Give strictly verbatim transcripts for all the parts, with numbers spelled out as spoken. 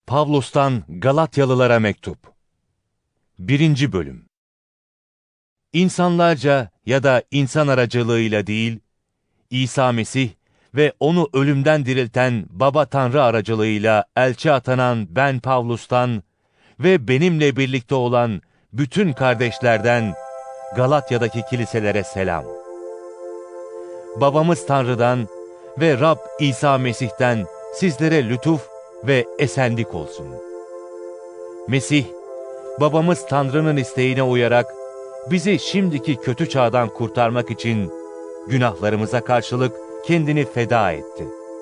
Pavlus'tan Galatyalılara mektup. birinci Bölüm. İnsanlarca ya da insan aracılığıyla değil, İsa Mesih ve onu ölümden dirilten Baba Tanrı aracılığıyla elçi atanan ben Pavlus'tan ve benimle birlikte olan bütün kardeşlerden Galatya'daki kiliselere selam. Babamız Tanrı'dan ve Rab İsa Mesih'ten sizlere lütuf ve esenlik olsun. Mesih, babamız Tanrı'nın isteğine uyarak bizi şimdiki kötü çağdan kurtarmak için günahlarımıza karşılık kendini feda etti.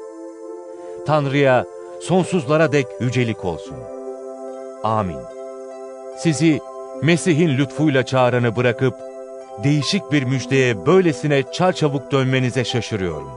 Tanrı'ya sonsuzlara dek yücelik olsun. Amin. Sizi Mesih'in lütfuyla çağıranı bırakıp değişik bir müjdeye böylesine çarçabuk dönmenize şaşırıyorum.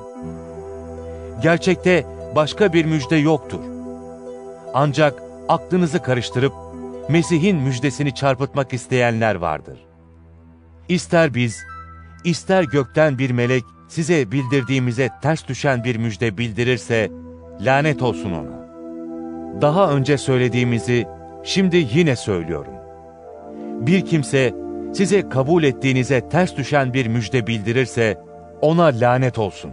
Gerçekte başka bir müjde yoktur. Ancak aklınızı karıştırıp Mesih'in müjdesini çarpıtmak isteyenler vardır. İster biz, ister gökten bir melek size bildirdiğimize ters düşen bir müjde bildirirse, lanet olsun ona. Daha önce söylediğimizi şimdi yine söylüyorum. Bir kimse size kabul ettiğinize ters düşen bir müjde bildirirse, ona lanet olsun.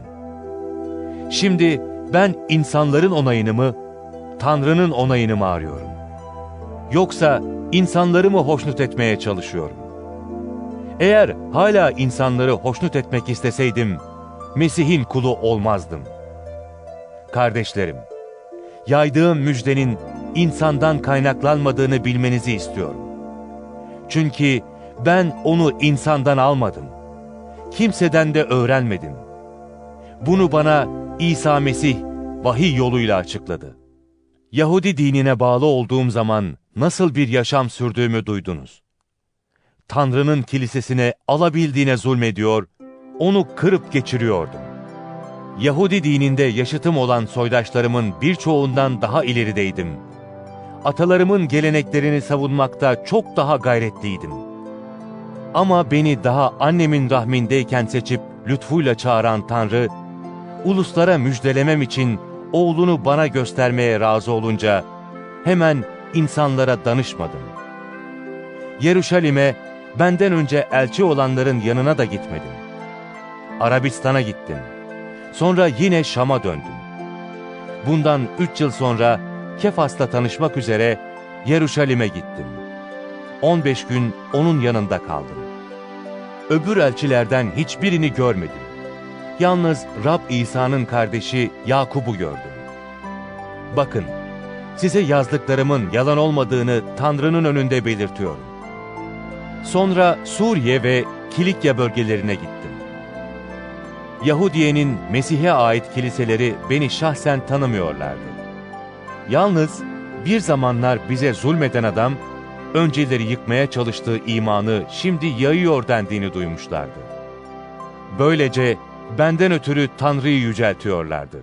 Şimdi ben insanların onayını mı, Tanrı'nın onayını mı arıyorum? Yoksa insanları mı hoşnut etmeye çalışıyorum? Eğer hala insanları hoşnut etmek isteseydim, Mesih'in kulu olmazdım. Kardeşlerim, yaydığım müjdenin insandan kaynaklanmadığını bilmenizi istiyorum. Çünkü ben onu insandan almadım. Kimseden de öğrenmedim. Bunu bana İsa Mesih vahiy yoluyla açıkladı. Yahudi dinine bağlı olduğum zaman nasıl bir yaşam sürdüğümü duydunuz. Tanrı'nın kilisesine alabildiğine zulmediyor, onu kırıp geçiriyordum. Yahudi dininde yaşıtım olan soydaşlarımın birçoğundan daha ilerideydim. Atalarımın geleneklerini savunmakta çok daha gayretliydim. Ama beni daha annemin rahmindeyken seçip lütfuyla çağıran Tanrı, uluslara müjdelemem için oğlunu bana göstermeye razı olunca hemen insanlara danışmadım. Yeruşalim'e benden önce elçi olanların yanına da gitmedim. Arabistan'a gittim. Sonra yine Şam'a döndüm. Bundan üç yıl sonra Kefas'la tanışmak üzere Yeruşalim'e gittim. on beş gün onun yanında kaldım. Öbür elçilerden hiçbirini görmedim. Yalnız Rab İsa'nın kardeşi Yakup'u gördüm. Bakın, size yazdıklarımın yalan olmadığını Tanrı'nın önünde belirtiyorum. Sonra Suriye ve Kilikya bölgelerine gittim. Yahudiye'nin Mesih'e ait kiliseleri beni şahsen tanımıyorlardı. Yalnız bir zamanlar bize zulmeden adam, önceleri yıkmaya çalıştığı imanı şimdi yayıyor dendiğini duymuşlardı. Böylece benden ötürü Tanrı'yı yüceltiyorlardı.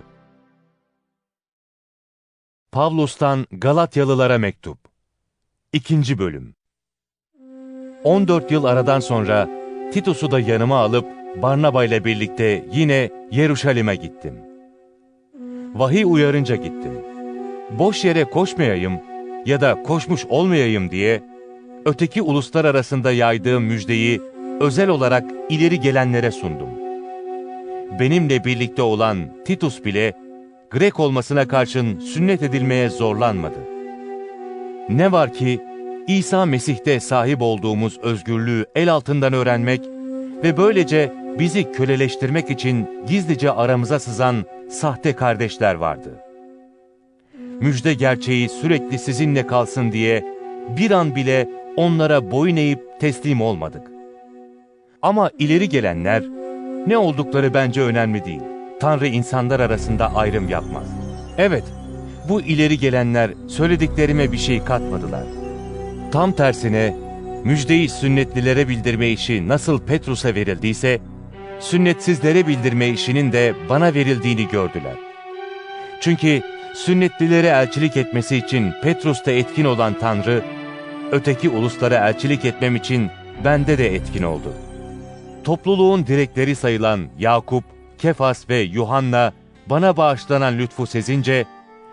Pavlus'tan Galatyalılara mektup. ikinci Bölüm. on dört yıl aradan sonra Titus'u da yanıma alıp Barnaba ile birlikte yine Yeruşalim'e gittim. Vahiy uyarınca gittim. Boş yere koşmayayım ya da koşmuş olmayayım diye öteki uluslar arasında yaydığım müjdeyi özel olarak ileri gelenlere sundum. Benimle birlikte olan Titus bile Grek olmasına karşın sünnet edilmeye zorlanmadı. Ne var ki İsa Mesih'te sahip olduğumuz özgürlüğü el altından öğrenmek ve böylece bizi köleleştirmek için gizlice aramıza sızan sahte kardeşler vardı. Müjde gerçeği sürekli sizinle kalsın diye bir an bile onlara boyun eğip teslim olmadık. Ama ileri gelenler, ne oldukları bence önemli değil. Tanrı insanlar arasında ayrım yapmaz. Evet, bu ileri gelenler söylediklerime bir şey katmadılar. Tam tersine, müjdeyi sünnetlilere bildirme işi nasıl Petrus'a verildiyse, sünnetsizlere bildirme işinin de bana verildiğini gördüler. Çünkü sünnetlilere elçilik etmesi için Petrus'ta etkin olan Tanrı, öteki uluslara elçilik etmem için bende de etkin oldu. Topluluğun direkleri sayılan Yakup, Kefas ve Yuhanna bana bağışlanan lütfu sezince,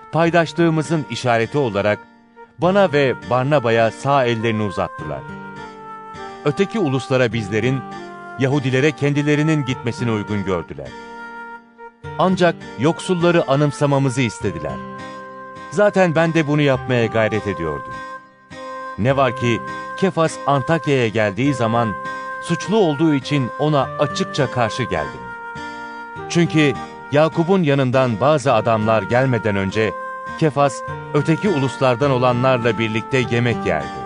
paydaşlığımızın işareti olarak bana ve Barnaba'ya sağ ellerini uzattılar. Öteki uluslara bizlerin, Yahudilere kendilerinin gitmesini uygun gördüler. Ancak yoksulları anımsamamızı istediler. Zaten ben de bunu yapmaya gayret ediyordum. Ne var ki Kefas Antakya'ya geldiği zaman suçlu olduğu için ona açıkça karşı geldim. Çünkü Yakup'un yanından bazı adamlar gelmeden önce Kefas öteki uluslardan olanlarla birlikte yemek yerdi.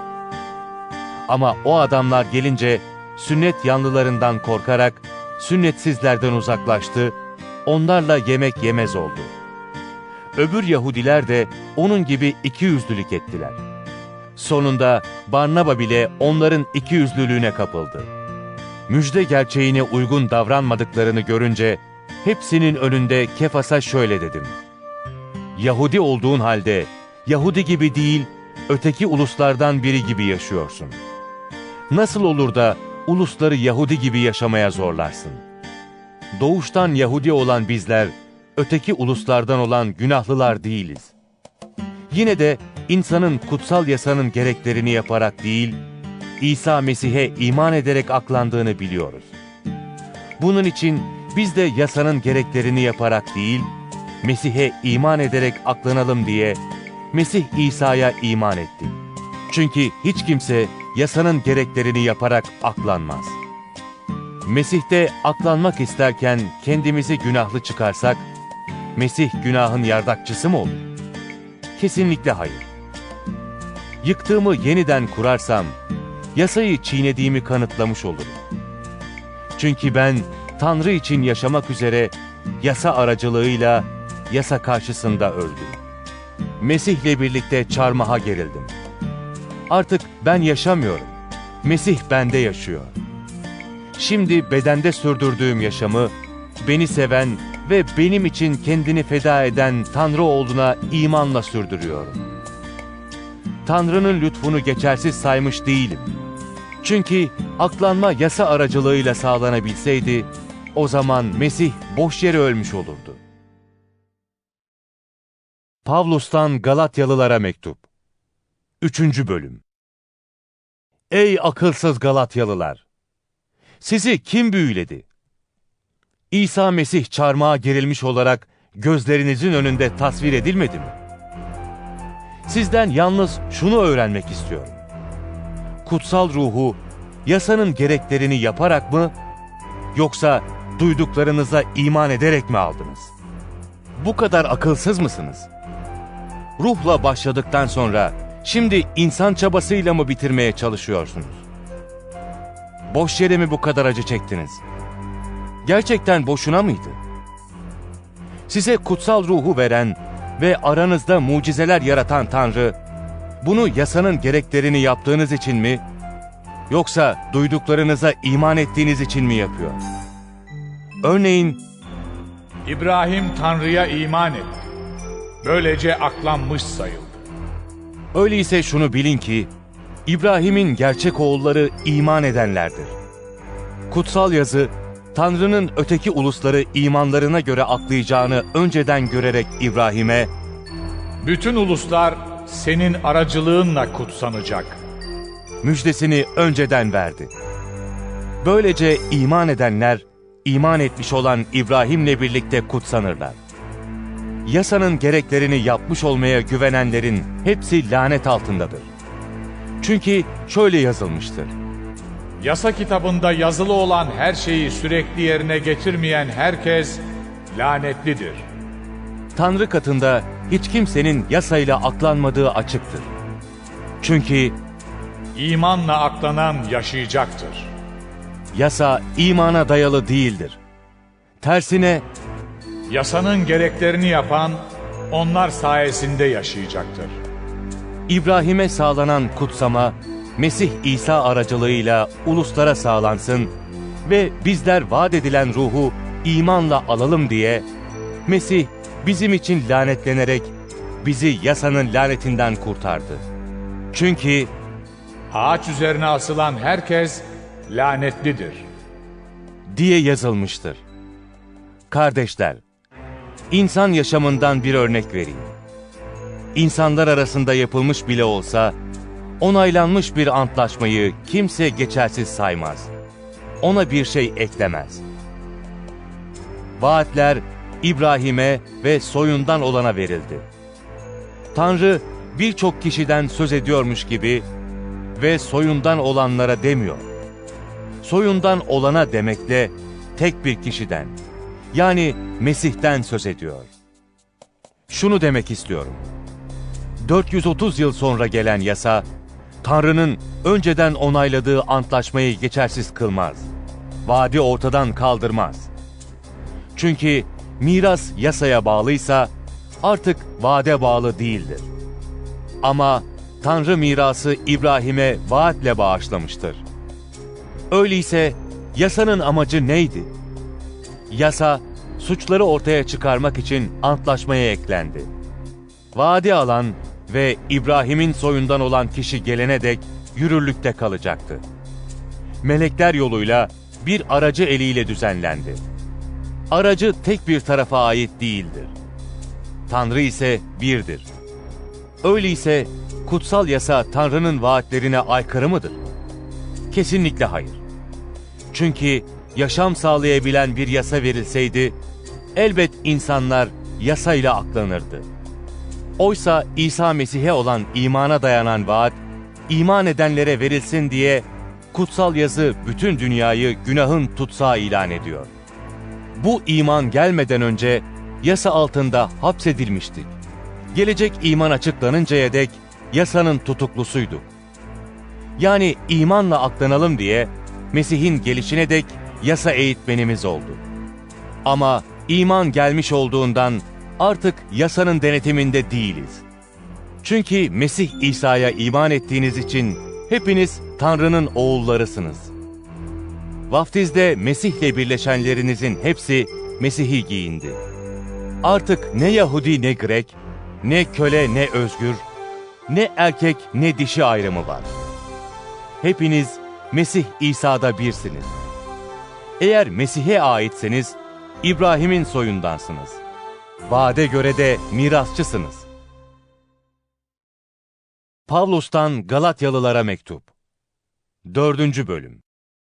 Ama o adamlar gelince sünnet yanlılarından korkarak sünnetsizlerden uzaklaştı, onlarla yemek yemez oldu. Öbür Yahudiler de onun gibi ikiyüzlülük ettiler. Sonunda Barnaba bile onların ikiyüzlülüğüne kapıldı. Müjde gerçeğine uygun davranmadıklarını görünce hepsinin önünde Kefas'a şöyle dedim: Yahudi olduğun halde Yahudi gibi değil, öteki uluslardan biri gibi yaşıyorsun. Nasıl olur da ulusları Yahudi gibi yaşamaya zorlarsın? Doğuştan Yahudi olan bizler, öteki uluslardan olan günahlılar değiliz. Yine de insanın kutsal yasanın gereklerini yaparak değil, İsa Mesih'e iman ederek aklandığını biliyoruz. Bunun için biz de yasanın gereklerini yaparak değil, Mesih'e iman ederek aklanalım diye Mesih İsa'ya iman ettik. Çünkü hiç kimse yasanın gereklerini yaparak aklanmaz. Mesih'te aklanmak isterken kendimizi günahlı çıkarsak, Mesih günahın yardakçısı mı olur? Kesinlikle hayır. Yıktığımı yeniden kurarsam, yasayı çiğnediğimi kanıtlamış olurum. Çünkü ben Tanrı için yaşamak üzere yasa aracılığıyla yasa karşısında öldüm. Mesih'le birlikte çarmıha gerildim. Artık ben yaşamıyorum. Mesih bende yaşıyor. Şimdi bedende sürdürdüğüm yaşamı beni seven ve benim için kendini feda eden Tanrı oğluna imanla sürdürüyorum. Tanrı'nın lütfunu geçersiz saymış değilim. Çünkü aklanma yasa aracılığıyla sağlanabilseydi, o zaman Mesih boş yere ölmüş olurdu. Pavlus'tan Galatyalılara mektup. Üçüncü bölüm. Ey akılsız Galatyalılar! Sizi kim büyüledi? İsa Mesih çarmıha gerilmiş olarak gözlerinizin önünde tasvir edilmedi mi? Sizden yalnız şunu öğrenmek istiyorum. Kutsal ruhu, yasanın gereklerini yaparak mı, yoksa duyduklarınıza iman ederek mi aldınız? Bu kadar akılsız mısınız? Ruhla başladıktan sonra, şimdi insan çabasıyla mı bitirmeye çalışıyorsunuz? Boş yere mi bu kadar acı çektiniz? Gerçekten boşuna mıydı? Size kutsal ruhu veren ve aranızda mucizeler yaratan Tanrı, bunu yasanın gereklerini yaptığınız için mi, yoksa duyduklarınıza iman ettiğiniz için mi yapıyor? Örneğin, İbrahim Tanrı'ya iman etti. Böylece aklanmış sayıldı. Öyleyse şunu bilin ki, İbrahim'in gerçek oğulları iman edenlerdir. Kutsal yazı, Tanrı'nın öteki ulusları imanlarına göre aklayacağını önceden görerek İbrahim'e, bütün uluslar senin aracılığınla kutsanacak müjdesini önceden verdi. Böylece iman edenler, iman etmiş olan İbrahim'le birlikte kutsanırlar. Yasanın gereklerini yapmış olmaya güvenenlerin hepsi lanet altındadır. Çünkü şöyle yazılmıştır: Yasa kitabında yazılı olan her şeyi sürekli yerine getirmeyen herkes lanetlidir. Tanrı katında hiç kimsenin yasayla aklanmadığı açıktır. Çünkü imanla aklanan yaşayacaktır. Yasa imana dayalı değildir. Tersine yasanın gereklerini yapan onlar sayesinde yaşayacaktır. İbrahim'e sağlanan kutsama, Mesih İsa aracılığıyla uluslara sağlansın ve bizler vaat edilen ruhu imanla alalım diye, Mesih bizim için lanetlenerek bizi yasanın lanetinden kurtardı. Çünkü ağaç üzerine asılan herkes lanetlidir diye yazılmıştır. Kardeşler, insan yaşamından bir örnek vereyim. İnsanlar arasında yapılmış bile olsa, onaylanmış bir antlaşmayı kimse geçersiz saymaz. Ona bir şey eklemez. Vaatler İbrahim'e ve soyundan olana verildi. Tanrı birçok kişiden söz ediyormuş gibi ve soyundan olanlara demiyor. Soyundan olana demekle tek bir kişiden, yani Mesih'ten söz ediyor. Şunu demek istiyorum. dört yüz otuz yıl sonra gelen yasa, Tanrı'nın önceden onayladığı antlaşmayı geçersiz kılmaz. Vaadi ortadan kaldırmaz. Çünkü miras yasaya bağlıysa artık vaade bağlı değildir. Ama Tanrı mirası İbrahim'e vaatle bağışlamıştır. Öyleyse yasanın amacı neydi? Yasa, suçları ortaya çıkarmak için antlaşmaya eklendi. Vaadi alan ve İbrahim'in soyundan olan kişi gelene dek yürürlükte kalacaktı. Melekler yoluyla bir aracı eliyle düzenlendi. Aracı tek bir tarafa ait değildir. Tanrı ise birdir. Öyleyse kutsal yasa Tanrı'nın vaatlerine aykırı mıdır? Kesinlikle hayır. Çünkü yaşam sağlayabilen bir yasa verilseydi, elbet insanlar yasayla aklanırdı. Oysa İsa Mesih'e olan imana dayanan vaat, iman edenlere verilsin diye kutsal yazı bütün dünyayı günahın tutsağı ilan ediyor. Bu iman gelmeden önce yasa altında hapsedilmiştik. Gelecek iman açıklanıncaya dek yasanın tutuklusuyduk. Yani imanla aklanalım diye Mesih'in gelişine dek yasa eğitmenimiz oldu. Ama iman gelmiş olduğundan artık yasanın denetiminde değiliz. Çünkü Mesih İsa'ya iman ettiğiniz için hepiniz Tanrı'nın oğullarısınız. Vaftizde Mesih'le birleşenlerinizin hepsi Mesih'i giyindi. Artık ne Yahudi ne Grek, ne köle ne özgür, ne erkek ne dişi ayrımı var. Hepiniz Mesih İsa'da birsiniz. Eğer Mesih'e aitseniz İbrahim'in soyundansınız. Vaade göre de mirasçısınız. Pavlus'tan Galatyalılara mektup. Dördüncü bölüm.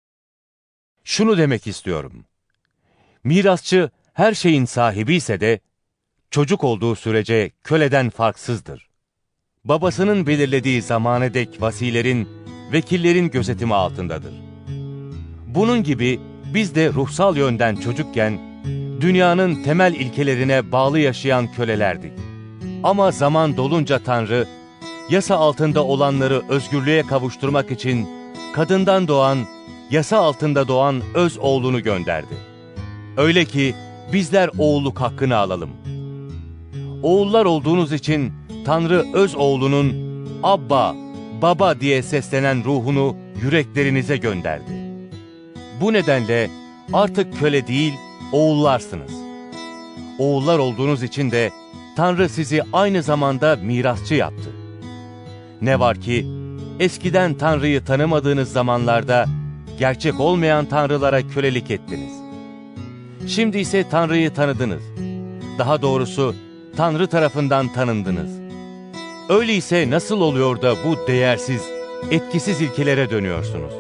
Şunu demek istiyorum. Mirasçı her şeyin sahibi ise de çocuk olduğu sürece köleden farksızdır. Babasının belirlediği zamana dek vasilerin, vekillerin gözetimi altındadır. Bunun gibi biz de ruhsal yönden çocukken dünyanın temel ilkelerine bağlı yaşayan kölelerdik. Ama zaman dolunca Tanrı, yasa altında olanları özgürlüğe kavuşturmak için kadından doğan, yasa altında doğan öz oğlunu gönderdi. Öyle ki bizler oğulluk hakkını alalım. Oğullar olduğunuz için Tanrı öz oğlunun Abba, Baba diye seslenen ruhunu yüreklerinize gönderdi. Bu nedenle artık köle değil, oğullarsınız. Oğullar olduğunuz için de Tanrı sizi aynı zamanda mirasçı yaptı. Ne var ki eskiden Tanrı'yı tanımadığınız zamanlarda gerçek olmayan tanrılara kölelik ettiniz. Şimdi ise Tanrı'yı tanıdınız. Daha doğrusu Tanrı tarafından tanındınız. Öyleyse nasıl oluyor da bu değersiz, etkisiz ilkelere dönüyorsunuz?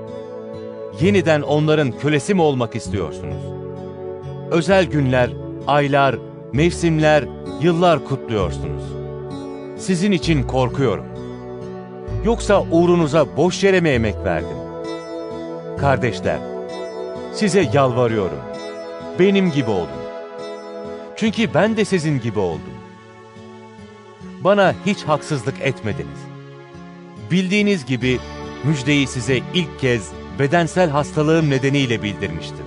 Yeniden onların kölesi mi olmak istiyorsunuz? Özel günler, aylar, mevsimler, yıllar kutluyorsunuz. Sizin için korkuyorum. Yoksa uğrunuza boş yere mi emek verdim? Kardeşler, size yalvarıyorum. Benim gibi olun. Çünkü ben de sizin gibi oldum. Bana hiç haksızlık etmediniz. Bildiğiniz gibi müjdeyi size ilk kez bedensel hastalığım nedeniyle bildirmiştim.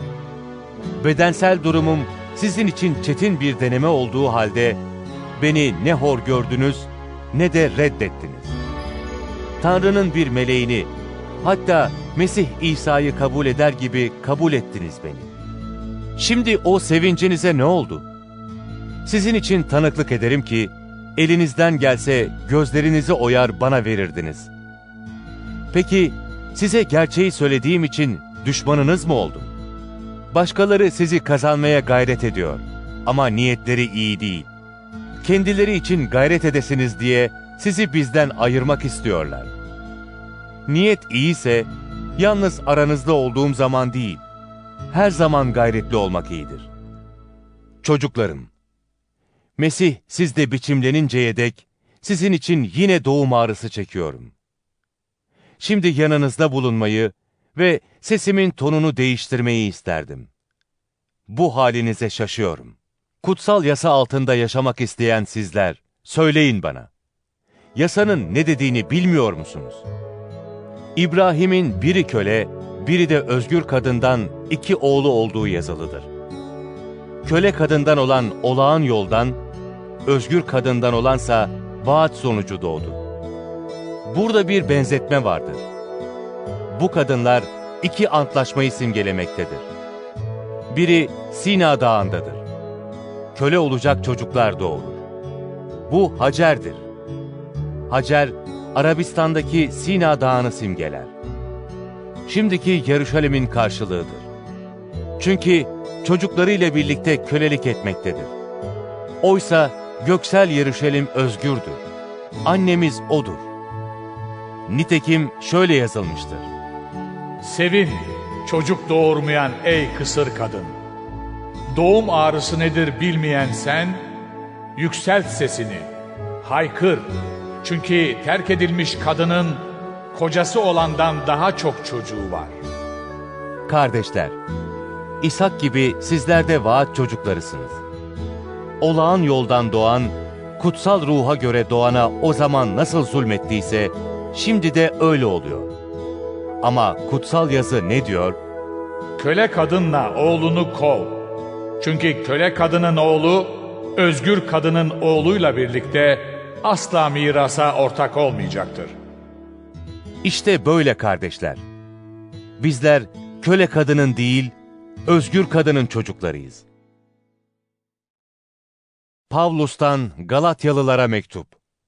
Bedensel durumum sizin için çetin bir deneme olduğu halde beni ne hor gördünüz ne de reddettiniz. Tanrı'nın bir meleğini, hatta Mesih İsa'yı kabul eder gibi kabul ettiniz beni. Şimdi o sevincinize ne oldu? Sizin için tanıklık ederim ki, elinizden gelse gözlerinizi oyar bana verirdiniz. Peki, size gerçeği söylediğim için düşmanınız mı oldum? Başkaları sizi kazanmaya gayret ediyor ama niyetleri iyi değil. kendileri için gayret edesiniz diye sizi bizden ayırmak istiyorlar. Niyet iyiyse, yalnız aranızda olduğum zaman değil, her zaman gayretli olmak iyidir. Çocuklarım, Mesih sizde biçimleninceye dek sizin için yine doğum ağrısı çekiyorum. Şimdi yanınızda bulunmayı ve sesimin tonunu değiştirmeyi isterdim. Bu halinize şaşıyorum. Kutsal yasa altında yaşamak isteyen sizler, söyleyin bana. Yasanın ne dediğini bilmiyor musunuz? İbrahim'in biri köle, biri de özgür kadından iki oğlu olduğu yazılıdır. Köle kadından olan olağan yoldan, özgür kadından olansa vaat sonucu doğdu. Burada bir benzetme vardır. Bu kadınlar iki antlaşmayı simgelemektedir. Biri Sina Dağı'ndadır. Köle olacak çocuklar doğurur. Bu Hacer'dir. Hacer, Arabistan'daki Sina Dağı'nı simgeler. Şimdiki Yeruşalim'in karşılığıdır. Çünkü çocuklarıyla birlikte kölelik etmektedir. Oysa göksel Yeruşalim özgürdür. Annemiz O'dur. Nitekim şöyle yazılmıştır. Sevin, çocuk doğurmayan ey kısır kadın. Doğum ağrısı nedir bilmeyen sen, yükselt sesini, haykır. Çünkü terk edilmiş kadının kocası olandan daha çok çocuğu var. Kardeşler, İshak gibi sizler de vaat çocuklarısınız. Olağan yoldan doğan, kutsal ruha göre doğana o zaman nasıl zulmettiyse, şimdi de öyle oluyor. Ama kutsal yazı ne diyor? Köle kadınla oğlunu kov. Çünkü köle kadının oğlu, özgür kadının oğluyla birlikte asla mirasa ortak olmayacaktır. İşte böyle kardeşler. Bizler köle kadının değil, özgür kadının çocuklarıyız. Pavlus'tan Galatyalılara mektup.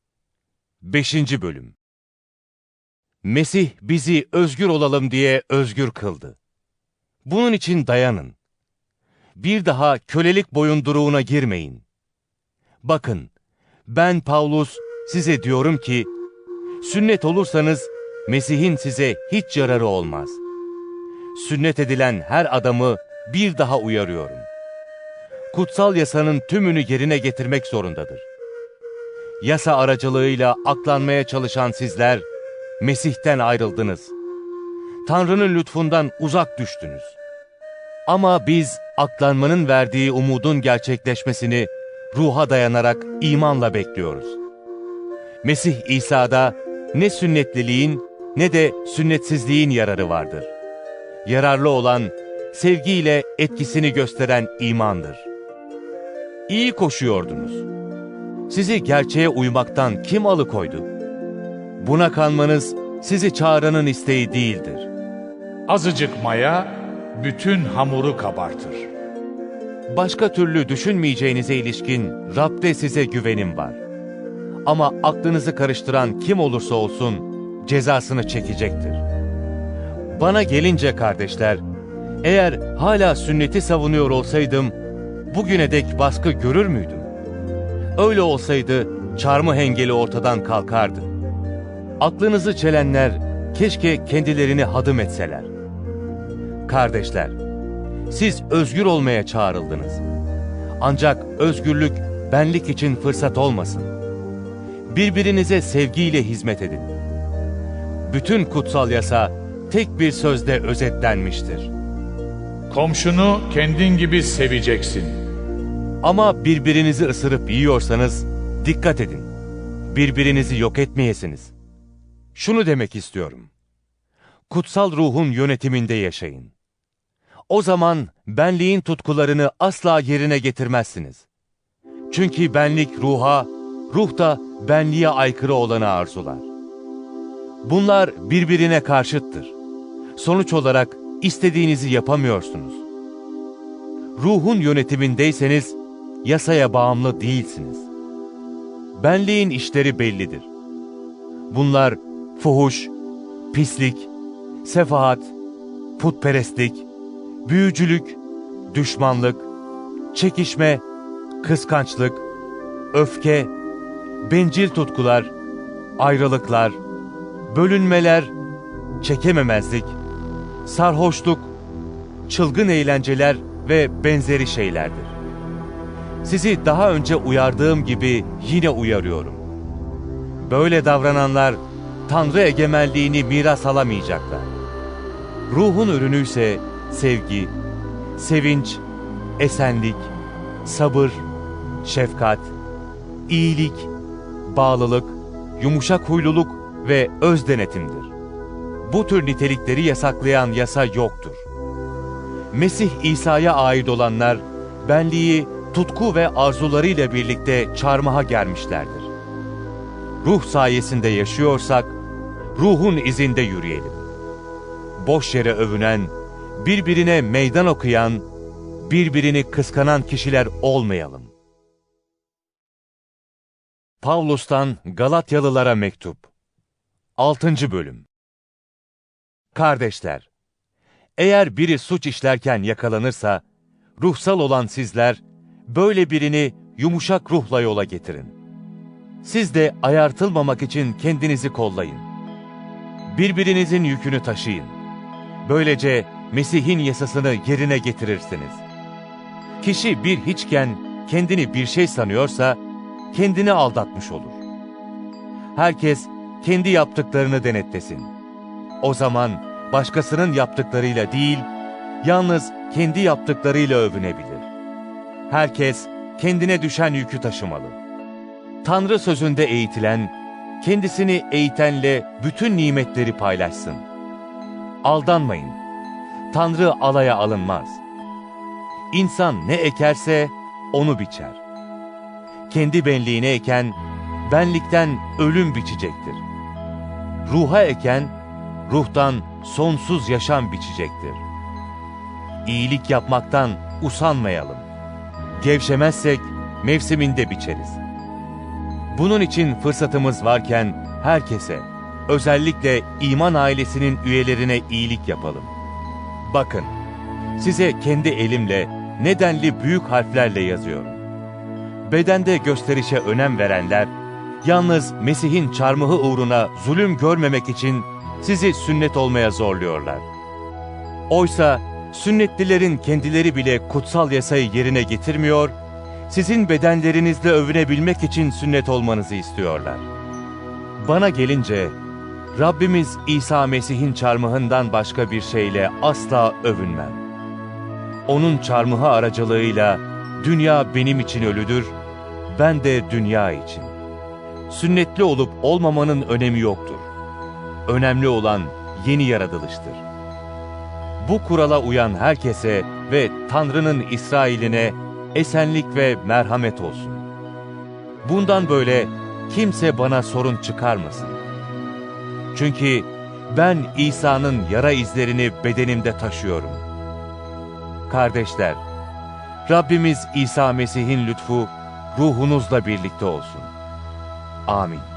beşinci bölüm. Mesih bizi özgür olalım diye özgür kıldı. Bunun için dayanın. Bir daha kölelik boyunduruğuna girmeyin. Bakın, ben Pavlus size diyorum ki, sünnet olursanız Mesih'in size hiç yararı olmaz. Sünnet edilen her adamı bir daha uyarıyorum. Kutsal yasanın tümünü yerine getirmek zorundadır. Yasa aracılığıyla aklanmaya çalışan sizler, Mesih'ten ayrıldınız. Tanrı'nın lütfundan uzak düştünüz. Ama biz aklanmanın verdiği umudun gerçekleşmesini ruha dayanarak imanla bekliyoruz. Mesih İsa'da ne sünnetliliğin ne de sünnetsizliğin yararı vardır. Yararlı olan, sevgiyle etkisini gösteren imandır. İyi koşuyordunuz. Sizi gerçeğe uymaktan kim alıkoydu? Buna kanmanız sizi çağıranın isteği değildir. Azıcık maya bütün hamuru kabartır. Başka türlü düşünmeyeceğinize ilişkin Rab'de size güvenim var. Ama aklınızı karıştıran kim olursa olsun cezasını çekecektir. Bana gelince kardeşler, eğer hala sünneti savunuyor olsaydım, bugüne dek baskı görür müydüm? Öyle olsaydı çarmıh engeli ortadan kalkardı. Aklınızı çelenler keşke kendilerini hadım etseler. Kardeşler, siz özgür olmaya çağrıldınız. Ancak özgürlük benlik için fırsat olmasın. Birbirinize sevgiyle hizmet edin. Bütün kutsal yasa tek bir sözde özetlenmiştir. Komşunu kendin gibi seveceksin. Ama birbirinizi ısırıp yiyorsanız dikkat edin. Birbirinizi yok etmeyesiniz. Şunu demek istiyorum. Kutsal ruhun yönetiminde yaşayın. O zaman benliğin tutkularını asla yerine getirmezsiniz. Çünkü benlik ruha, ruh da benliğe aykırı olanı arzular. Bunlar birbirine karşıttır. Sonuç olarak istediğinizi yapamıyorsunuz. Ruhun yönetimindeyseniz yasaya bağımlı değilsiniz. Benliğin işleri bellidir. Bunlar fuhuş, pislik, sefahat, putperestlik, büyücülük, düşmanlık, çekişme, kıskançlık, öfke, bencil tutkular, ayrılıklar, bölünmeler, çekememezlik, sarhoşluk, çılgın eğlenceler ve benzeri şeylerdir. Sizi daha önce uyardığım gibi yine uyarıyorum. Böyle davrananlar Tanrı egemenliğini miras alamayacaklar. Ruhun ürünü ise sevgi, sevinç, esenlik, sabır, şefkat, iyilik, bağlılık, yumuşak huyluluk ve öz denetimdir. Bu tür nitelikleri yasaklayan yasa yoktur. Mesih İsa'ya ait olanlar, benliği tutku ve arzularıyla birlikte çarmıha germişlerdir. Ruh sayesinde yaşıyorsak, ruhun izinde yürüyelim. Boş yere övünen, birbirine meydan okuyan, birbirini kıskanan kişiler olmayalım. Pavlus'tan Galatyalılara mektup. altıncı bölüm. Kardeşler, eğer biri suç işlerken yakalanırsa, ruhsal olan sizler, böyle birini yumuşak ruhla yola getirin. Siz de ayartılmamak için kendinizi kollayın. Birbirinizin yükünü taşıyın. Böylece Mesih'in yasasını yerine getirirsiniz. Kişi bir hiçken kendini bir şey sanıyorsa, kendini aldatmış olur. Herkes kendi yaptıklarını denetlesin. O zaman başkasının yaptıklarıyla değil, yalnız kendi yaptıklarıyla övünebilir. Herkes kendine düşen yükü taşımalı. Tanrı sözünde eğitilen, kendisini eğitenle bütün nimetleri paylaşsın. Aldanmayın. Tanrı alaya alınmaz. İnsan ne ekerse onu biçer. Kendi benliğine eken, benlikten ölüm biçecektir. Ruha eken, ruhtan sonsuz yaşam biçecektir. İyilik yapmaktan usanmayalım. Gevşemezsek mevsiminde biçeriz. Bunun için fırsatımız varken herkese, özellikle iman ailesinin üyelerine iyilik yapalım. Bakın, size kendi elimle nedenli büyük harflerle yazıyorum. Bedende gösterişe önem verenler, yalnız Mesih'in çarmıhı uğruna zulüm görmemek için sizi sünnet olmaya zorluyorlar. Oysa sünnetlilerin kendileri bile kutsal yasayı yerine getirmiyor, sizin bedenlerinizle övünebilmek için sünnet olmanızı istiyorlar. Bana gelince, Rabbimiz İsa Mesih'in çarmıhından başka bir şeyle asla övünmem. Onun çarmıhı aracılığıyla dünya benim için ölüdür, ben de dünya için. Sünnetli olup olmamanın önemi yoktur. Önemli olan yeni yaratılıştır. Bu kurala uyan herkese ve Tanrı'nın İsrail'ine esenlik ve merhamet olsun. Bundan böyle kimse bana sorun çıkarmasın. Çünkü ben İsa'nın yara izlerini bedenimde taşıyorum. Kardeşler, Rabbimiz İsa Mesih'in lütfu ruhunuzla birlikte olsun. Amin.